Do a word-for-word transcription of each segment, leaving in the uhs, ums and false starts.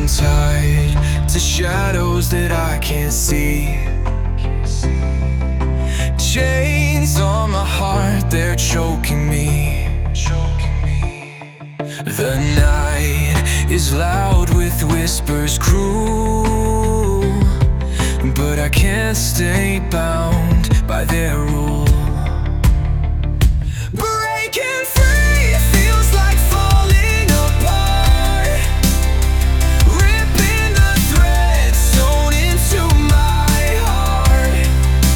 tied to shadows that I can't see. Chains on my heart, they're choking me. The night is loud with whispers cruel, but I can't stay bound by their rule. Breaking free feels like falling apart, ripping the threads sewn into my heart.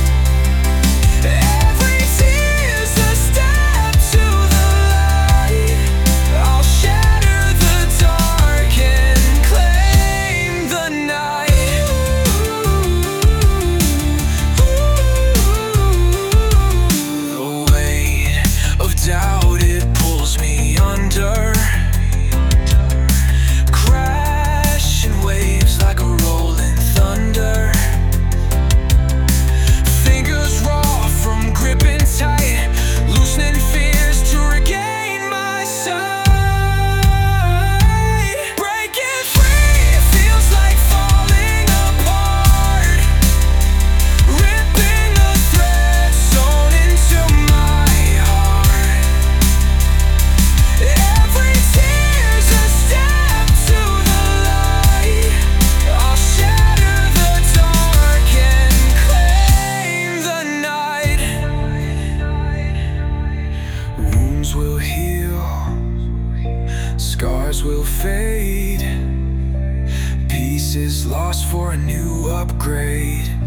Every tear's a step to the light. I'll shatter the dark and claim the night. The weight of doubt, it pulls me under, crashing waves like a rolling thunder. Fingers raw from gripping tight, loosening fears to regain my sight. Breaking free feels like falling apart, ripping the threads sewn into my heart. Every tear's a step to the light. I'll shatter the dark and claim the night. Wounds will heal, scars will fade, pieces lost for a new upgrade.